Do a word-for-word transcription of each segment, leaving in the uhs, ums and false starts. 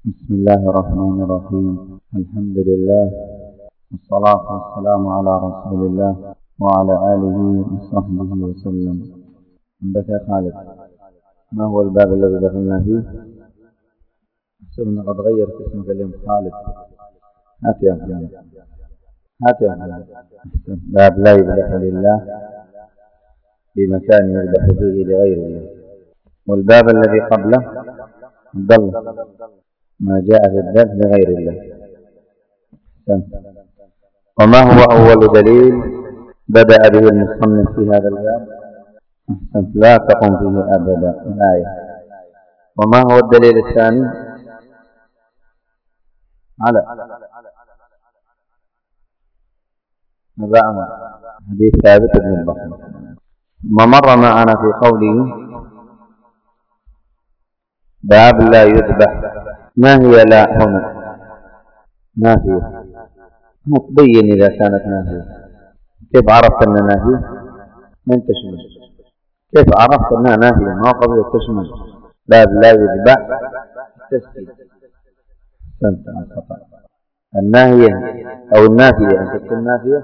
بسم الله الرحمن الرحيم. الحمد لله والصلاة والسلام على رسول الله وعلى آله وصحبه وسلم. عندك يا خالد، ما هو الباب الذي دخلنا فيه؟ حسبنا قد غيرت اسمك اليوم خالد. هات يا خالد، هات يا خالد. باب لا يذبح لله بمكان يذبح فيه لغير الله. والباب الذي قبله عبد الله ما جاء في الذبح لغير الله. وما هو أول دليل بدأ به المصنف في هذا الباب؟ لا تقم فيه أبدا الآية. وما هو الدليل الثاني؟ على نبأنا حديث ثابت بن البصري. ما مر معنا في قوله باب لا يذبح. ما هي لا هنا؟ نافية. تبين إذا كانت نافية. كيف عرفت أنها نافية؟ من تشمل. كيف عرفت أنها نافية؟ ما قضية تشمل. باب لا يذبح تسكيت. الناهية أو النافية أن تكون نافية،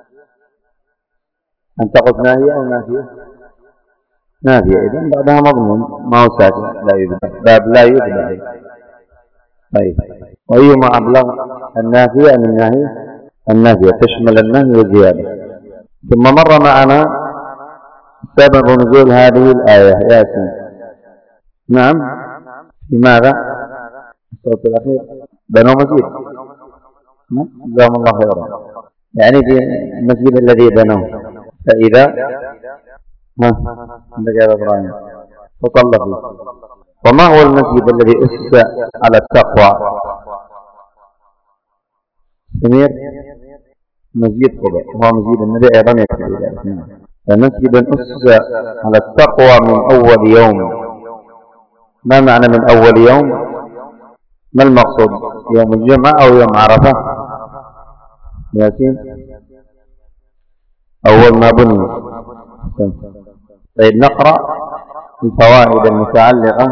أن تقف ناهية أو نافية؟ نافية. إذن بعدها مضمون ما هو ساكن. لا يذبح. باب لا يذبح. طيب، وأيما أبلغ النافية أم الناهية؟ النافية تشمل النهي والزيادة. ثم مر معنا سبب نزول هذه الآية. ياسين. نعم. لماذا؟ الصوت الأخير بنو مسجد. جزاهم الله خيرا. يعني في المسجد الذي بنوه. فإذا ها عندك يا إبراهيم فصلى فيه. وما هو المسجد الذي أسس على التقوى؟ سمير مسجد قباء، هو مسجد النبي أيضا يكفي ذلك. فمسجد أسس على التقوى من أول يوم. ما معنى من أول يوم؟ ما المقصود؟ يوم الجمعة أو يوم عرفة؟ ياسين أول ما بني. طيب، نقرأ الفوائد المتعلقة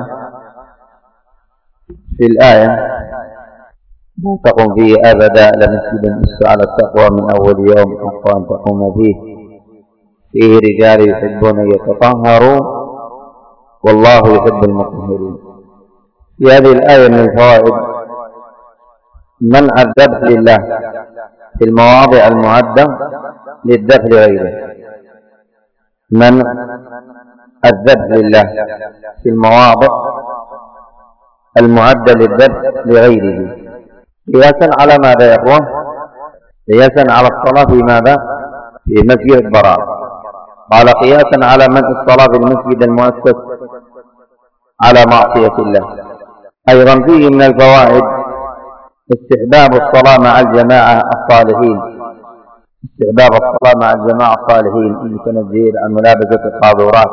في الآية. لا تقم فيه أبدا لمسجد أسس على التقوى من أول يوم حق أن تقوم فيه فيه رجال يحبون أن يتطهروا والله يحب المطهرين. في هذه الآية من الفوائد منع الذبح لله في المواضع المعدة للذبح لغيره. منع الذبح لله في المواضع المعدة للذبح لغيره. قياسا على ماذا يا اخوان؟ قياسا على الصلاة في ماذا؟ في مسجد الضرار. قال قياسا على منع الصلاة في المسجد المؤسس على معصية الله. أيضا فيه من الفوائد استحباب الصلاة مع الجماعة الصالحين. استحباب الصلاة مع الجماعة الصالحين المتنزهين عن ملابسة الحاضرات.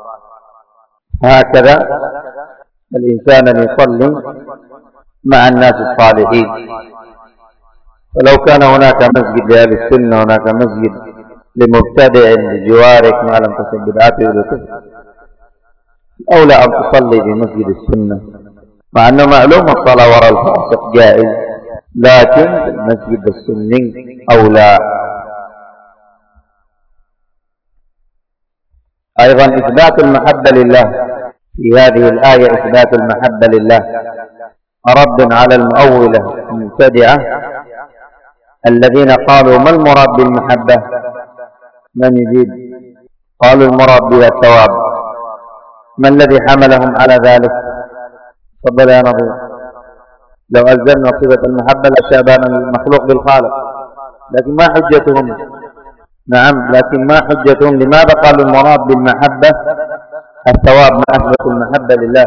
هكذا الإنسان يصلي مع الناس الصالحين. ولو كان هناك مسجد لأهل السنة، هناك مسجد لمبتدع بجوارك ما لم تكن بدعته لكفر، أولى أن تصلي في مسجد السنة، مع أنه معلوم الصلاة وراء الفاسق جائز، لكن المسجد السني أولى. أيضا إثبات المحبة لله في هذه الآية. إثبات المحبة لله رد على المؤولة المبتدعة الذين قالوا ما المراد بالمحبة؟ من يجيب؟ قالوا المراد بها الثواب. ما الذي حملهم على ذلك؟ تفضل يا نظير. لو ألزمنا صفة المحبة لشابهنا المخلوق بالخالق، لكن ما حجتهم؟ نعم، لكن ما حجتهم؟ لماذا قالوا المراد بالمحبة الثواب ما أثبتوا المحبة لله؟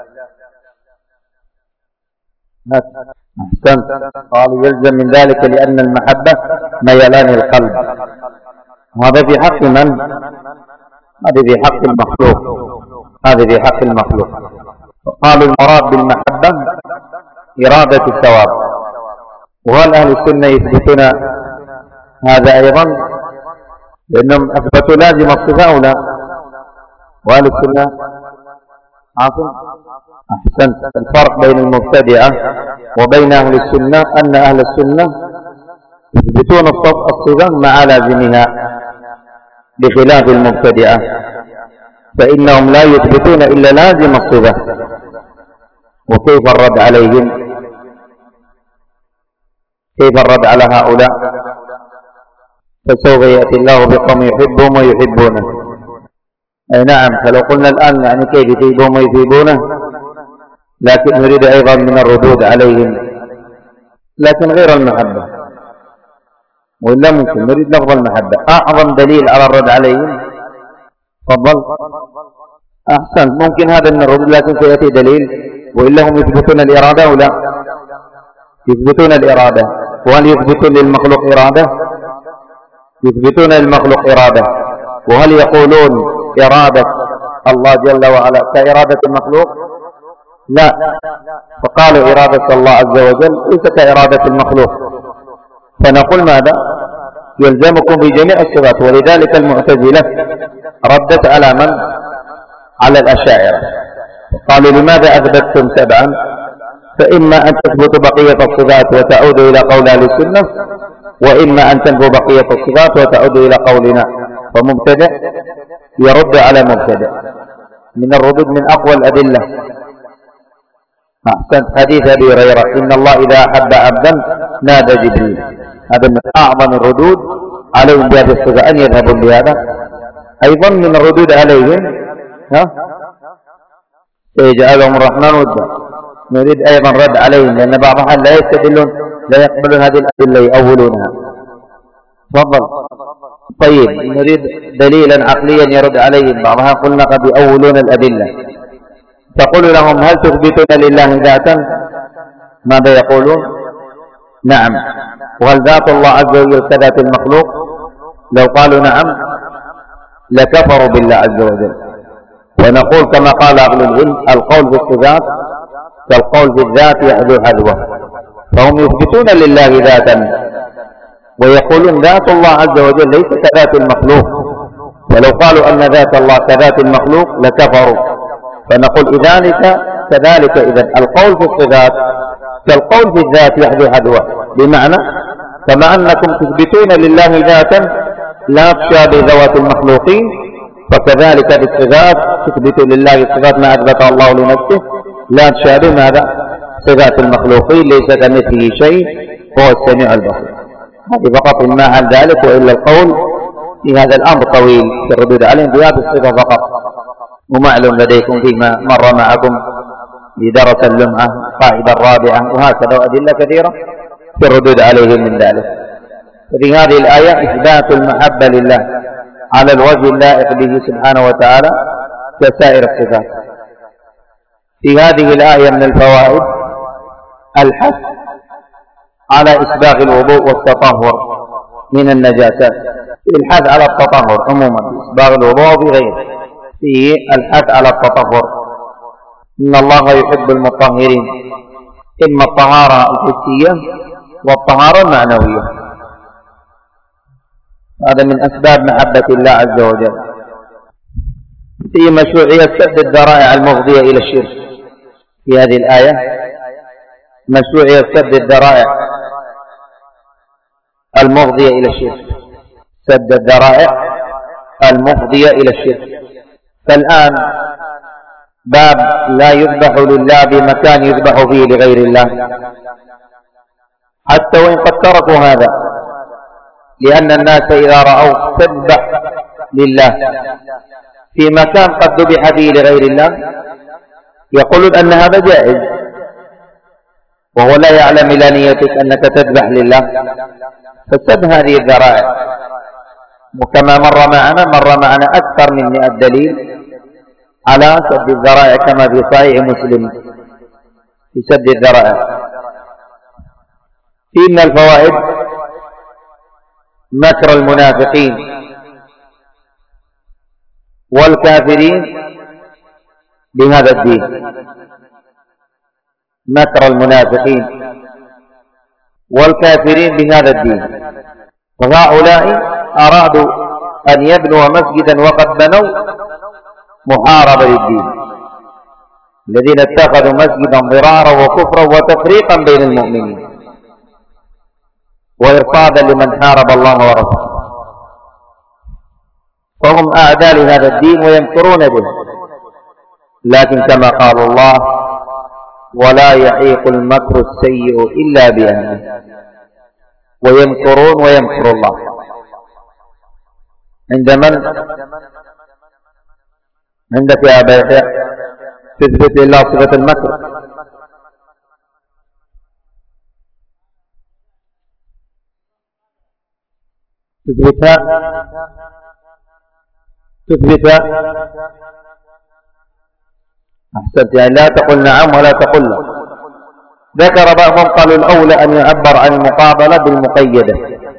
أحسنت. قالوا يلزم من ذلك لأن المحبة ميلان القلب. هذا في حق من؟ هذا في حق المخلوق. هذا في حق المخلوق. وقالوا المراد بالمحبة إرادة الثواب. وهل أهل السنة يثبتون هذا أيضا؟ لأنهم أثبتوا لازم الصفة أو لا؟ وأهل السنة عاصم أحسنت. الفرق بين المبتدعة وبين أهل السنة أن أهل السنة يثبتون الصفة مع لازمها، بخلاف المبتدعة فإنهم لا يثبتون إلا لازم الصفة. وكيف الرد عليهم؟ كيف الرد على هؤلاء؟ فسوف يأتي الله بقوم يحبهم ويحبونه. أي نعم، فلو قلنا الآن يعني كيف يثيبهم ويثيبونه، لكن نريد أيضا من الردود عليهم، لكن غير المحبة، وإلا ممكن نريد لفظ المحبة. أعظم دليل على الرد عليهم، تفضل. أحسن، ممكن هذا من الردود، لكن سيأتي دليل. وإلا هم يثبتون الإرادة ولا يثبتون الإرادة؟ وهل يثبتون للمخلوق إرادة؟ يثبتون للمخلوق إرادة. وهل يقولون إرادة الله جل وعلا كإرادة المخلوق؟ لا، فقالوا إرادة الله عز وجل ليس كإرادة المخلوق. فنقول ماذا؟ يلزمكم بجميع الصفات. ولذلك المعتزلة ردت على من؟ على الأشاعرة، قالوا لماذا أثبتتم سبعا؟ فإما أن تثبتوا بقية الصفات وتعودوا إلى قول أهل السنة، وإما أن تنفوا بقية الصفات وتعودوا إلى قولنا. فمبتدع يرد على مبتدع، من الردود من أقوى الأدلة. أحسنت. حديث أبي هريرة إن الله إذا أحب عبدا نادى جبريل، هذا من أعظم الردود عليهم بهذه الصفة، أن يذهبوا بهذا. أيضا من الردود عليهم ها سيجعلهم الرحمن ودا. نريد أيضا رد عليهم، لأن بعضهم لا يستدلون، لا يقبلون هذه الأدلة، يأولونها. تفضل. طيب، نريد دليلا عقليا يرد عليهم. بعضها قلنا قد يأولون الأدلة. تقول لهم هل تثبتون لله ذاتا؟ ماذا يقولون؟ نعم. وهل ذات الله عز وجل كذات المخلوق؟ لو قالوا نعم لكفروا بالله عز وجل. ونقول كما قال أهل العلم القول في الصفات كالقول في الذات يحذو حذوه. فهم يثبتون لله ذاتا ويقولون ذات الله عز وجل ليس كذات المخلوق، ولو قالوا أن ذات الله كذات المخلوق لكفروا. فنقول لذلك كذلك إذا القول في الصفات كالقول في الذات يحذو حذوه، بمعنى كما أنكم تثبتون لله ذاتا لا تشابه ذوات المخلوقين، فكذلك بالصفات تثبت لله الصفات ما أثبتها الله لنفسه لا تشابه ماذا؟ صفات المخلوقين، ليس كمثله شيء هو السميع البصير. هذه فقط ما عن ذلك، وإلا القول في هذا الأمر طويل في الردود عليهم بهذه الصفة فقط. ومعلوم لديكم فيما مر معكم بدرس اللمعة قاعدة الرابعة، وهكذا وأدلة كثيرة في الردود عليهم من ذلك. ففي هذه الآية إثبات المحبة لله على الوجه اللائق به سبحانه وتعالى كسائر الصفات. في هذه الآية من الفوائد الحث على إسباغ الوضوء والتطهر من النجاسات، الحث على التطهر عموما، إسباغ الوضوء وغيره، فيه الحث على التطهر. إن الله يحب المطهرين، إما الطهارة الحسية والطهارة المعنوية. هذا من أسباب محبة الله عز وجل. في مشروعية سد الذرائع المفضية إلى الشرك. في هذه الآية مشروعية سد الذرائع المفضية إلى الشرك، سد الذرائع المفضية إلى الشرك. فالآن باب لا يذبح لله بمكان يذبح فيه لغير الله، حتى وإن قد تركوا هذا، لأن الناس إذا رأوا تذبح لله في مكان قد ذبح فيه لغير الله يقولون أن هذا جائز، وهو لا يعلم إلى نيتك أنك تذبح لله، فسد هذه الذرائع. وكما مر معنا مر معنا أكثر من مئة دليل على سد الذرائع كما في صحيح مسلم في سد الذرائع. في من الفوائد مكر المنافقين والكافرين بهذا الدين، مكر المنافقين والكافرين بهذا الدين. فهؤلاء أرادوا أن يبنوا مسجدا وقد بنوا محاربة للدين، الذين اتخذوا مسجدا ضرارا وكفرا وتفريقا بين المؤمنين وإرصادا لمن حارب الله ورسوله، فهم أعداء لهذا الدين ويمكرون به. لكن كما قال الله: ولا يحيق المكر السيء إلا بأهله، ويمكرون ويمكر الله. عند من؟ عندك يا أبا يحيى تثبت لله صفة المكر. تثبتها تثبتها أحسنت، يعني لا تقل نعم ولا تقل لا. ذكر بعضهم قالوا الأولى أن يعبر عن المقابلة بالمقيدة،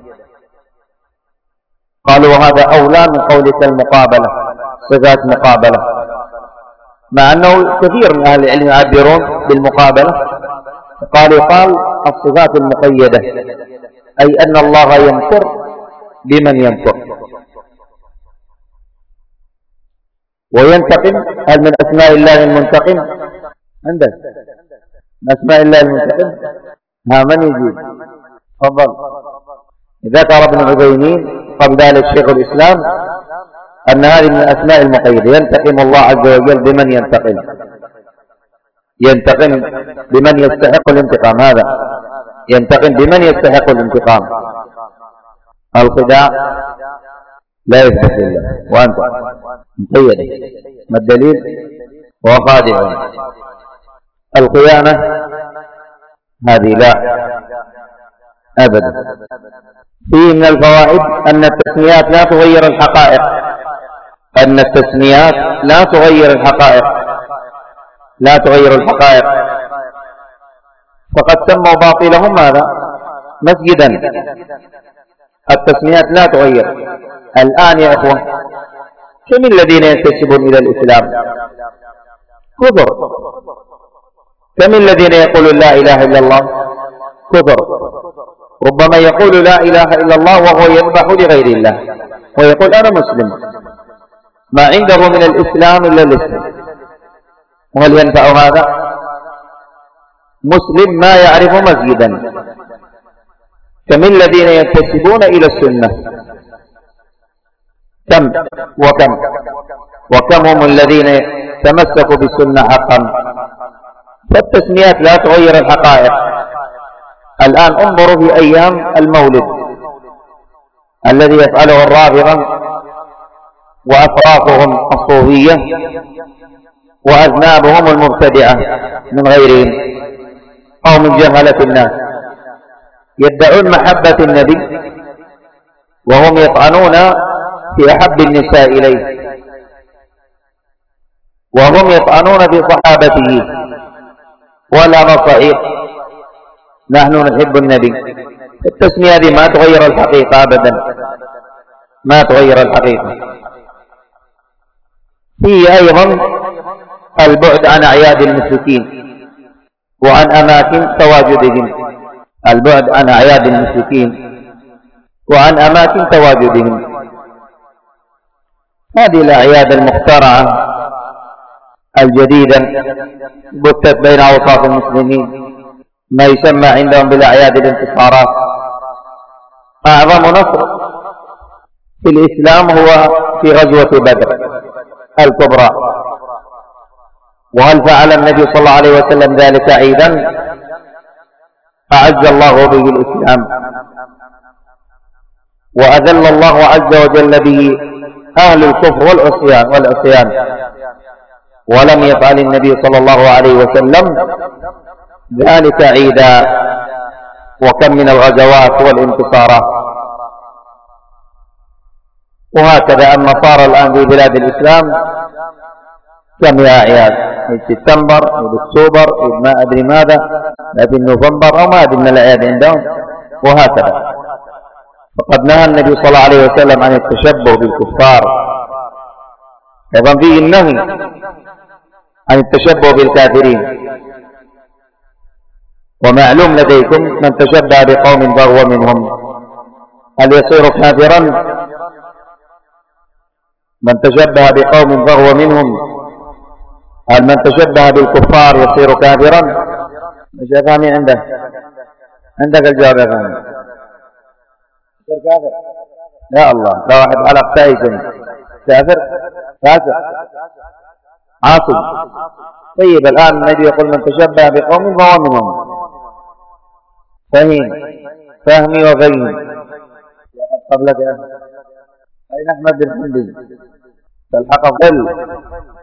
قالوا وهذا أولى من قولك المقابلة، صفات مقابلة، مع أنه كثير من أهل العلم يعبرون بالمقابلة. قال يقال الصفات المقيدة، أي أن الله يمكر بمن يمكر وينتقم. هل من أسماء الله المنتقم؟ عندك من أسماء الله المنتقم؟ ها من يجيب؟ تفضل. ذكر ابن عثيمين قبل ذلك شيخ الإسلام أن هذه من الأسماء المقيدة، ينتقم الله عز وجل بمن ينتقم، ينتقم بمن يستحق الانتقام، هذا ينتقم بمن يستحق الانتقام. الخداع لا يثبت لله، وأنت مقيد. ما الدليل؟ هو خادع. الخيانة هذه لا أبدا. فيه من الفوائد أن التسميات لا تغير الحقائق، أن التسميات لا تغير الحقائق، لا تغير الحقائق. فقد سموا باطلهم هذا مسجدا، التسميات لا تغير. الآن يا إخوة كم الذين ينتسبون إلى الإسلام؟ كثر. كم الذين يقولون لا إله إلا الله؟ كثر. ربما يقول لا إله إلا الله وهو يذبح لغير الله ويقول أنا مسلم، ما عنده من الإسلام إلا الاسم. وهل ينفع هذا؟ مسلم ما يعرف مسجدا. كم الذين ينتسبون إلى السنة؟ كم وكم وكم هم الذين تمسكوا بالسنة حقا؟ فالتسميات لا تغير الحقائق. الآن انظروا في أيام المولد الذي يفعله الرافضة وأفراقهم الصوفية وأذنابهم المبتدعة من غيرهم أو من جهلة الناس، يدعون محبة النبي وهم يطعنون في أحب النساء إليه، وهم يطعنون في صحابته. ولا صحيح، نحن نحب النبي. التسمية هذه ما تغير الحقيقة أبدا، ما تغير الحقيقة. فيه أيضا البعد عن أعياد المشركين وعن أماكن تواجدهم، البعد عن أعياد المشركين وعن أماكن تواجدهم. هذه الأعياد المخترعة الجديدة بثت بين أوساط المسلمين، ما يسمى عندهم بالأعياد الانتصارات. أعظم نصر في الإسلام هو في غزوة بدر الكبرى. وهل فعل النبي صلى الله عليه وسلم ذلك عيدا؟ أعز الله به الإسلام وأذل الله عز وجل به أهل الكفر والعصيان والعصيان ولم يفعل النبي صلى الله عليه وسلم ذلك عيدا. وكم من الغزوات والانتصارات. وهكذا النصارى الآن في بلاد الإسلام كم يا أعياد، عيد سبتمبر، عيد أكتوبر، عيد ما أدري ماذا، عيد نوفمبر أو ما أدري من الأعياد عندهم. وهكذا فقد نهى النبي صلى الله عليه وسلم عن التشبه بالكفار. أيضا فيه النهي عن التشبه بالكافرين. ومعلوم لديكم من تشبه بقوم فهو منهم. هل يصير كافرا؟ من تشبه بقوم فهو منهم. هل من تشبه بالكفار يصير كافرا؟ مش أفهمي عندك عندك الجواب يا فهمي. يصير كافر؟ يا الله، لو واحد علق تايسن كافر فاسق عاصي. طيب الآن النبي يقول من تشبه بقوم فهو منهم. فهم فهمي وفهم قبلك يا أين أحمد بن حنبل تلحق الظل